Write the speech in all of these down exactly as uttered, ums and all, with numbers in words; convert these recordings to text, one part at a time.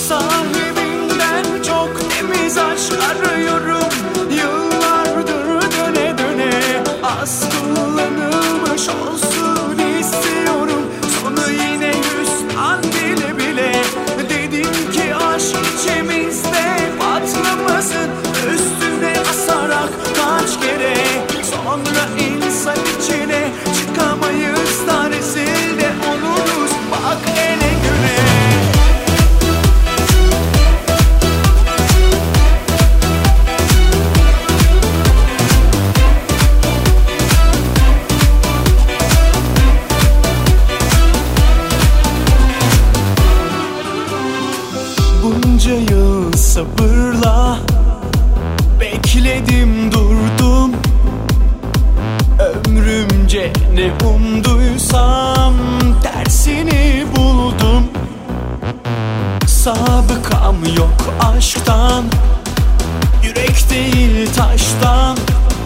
Sahibinden çok temiz aşk arıyorum. Yıllardır döne döne az kullanılmış olsun istiyorum. Sonu yine hüsran bile bile. Dedim ki aşk içimizde patlamasın. Üstüne asarak kaç kere, sonra insan içine çıkamayız da rezil de oluruz. Bak ele güne. Bunca yıl sabırla bekledim durdum. Ömrümce ne umduysam tersini buldum. Sabıkam yok aşktan, yürek değil taştan.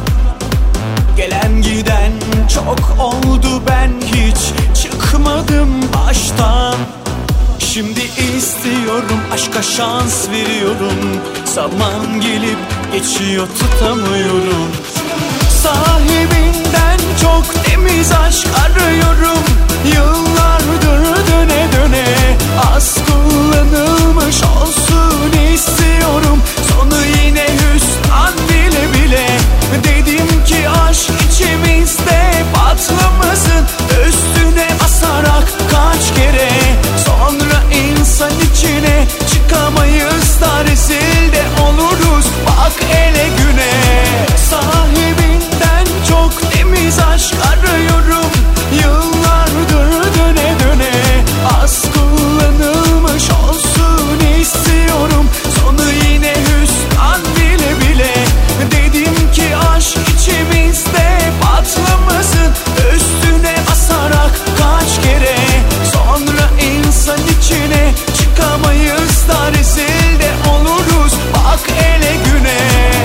Gelen giden çok oldu, ben hiç çıkmadım baştan. Şimdi istiyorum, aşka şans veriyorum. Zaman gelip geçiyor, tutamıyorum. Sahibinden çok temiz aşk arıyorum. Yıllardır döne döne az kullanılmış olsun istiyorum. Sonu yine hüsran bile bile. Dedim ki aşk içimizde patlamasın. Üstüne basarak kaç kere, sonra insan içine çıkamayız da rezil de oluruz. Bak ele güne. Sahibinden çok temiz aşk arıyorum. Yıllardır döne döne az kullanılmış olsun istiyorum. Sonu yine hüsran bile bile. Dedim ki aşk içimizde patlamasın. Üstüne basarak kaç kere, sonra insan içine çıkamayız da rezil de oluruz. Bak ele güne.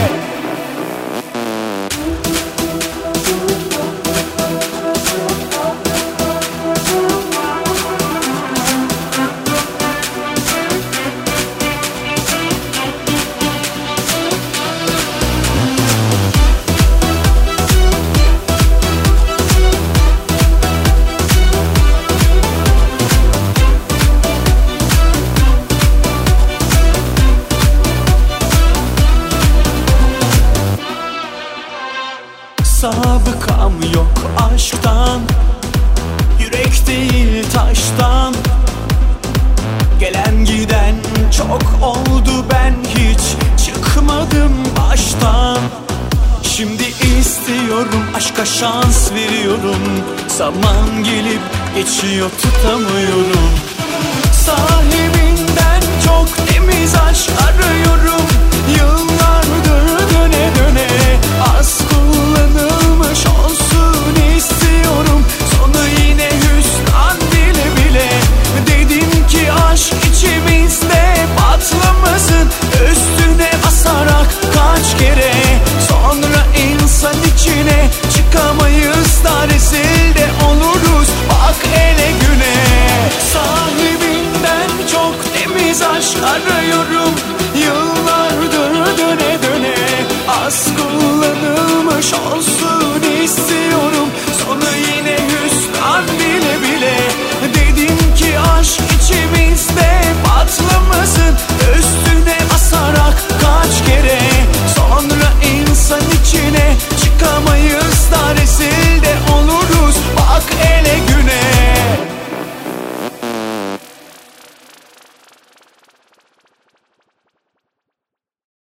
Sabıkam yok aşktan, yürek değil taştan. Gelen giden çok oldu, ben hiç çıkmadım baştan. Şimdi istiyorum, aşka şans veriyorum. Zaman gelip geçiyor, tutamıyorum. Sahibinden çok temiz aşk arıyorum. Yıllardır döne döne az kullanılmış olsun istiyorum. Sonu yine hüsran bile bile. Dedim ki aşk içimizde patlamasın. Üstüne basarak kaç kere, sonra insan içine çıkamayız da rezil de oluruz. Bak ele güne. Sahibinden çok temiz aşk arıyorum.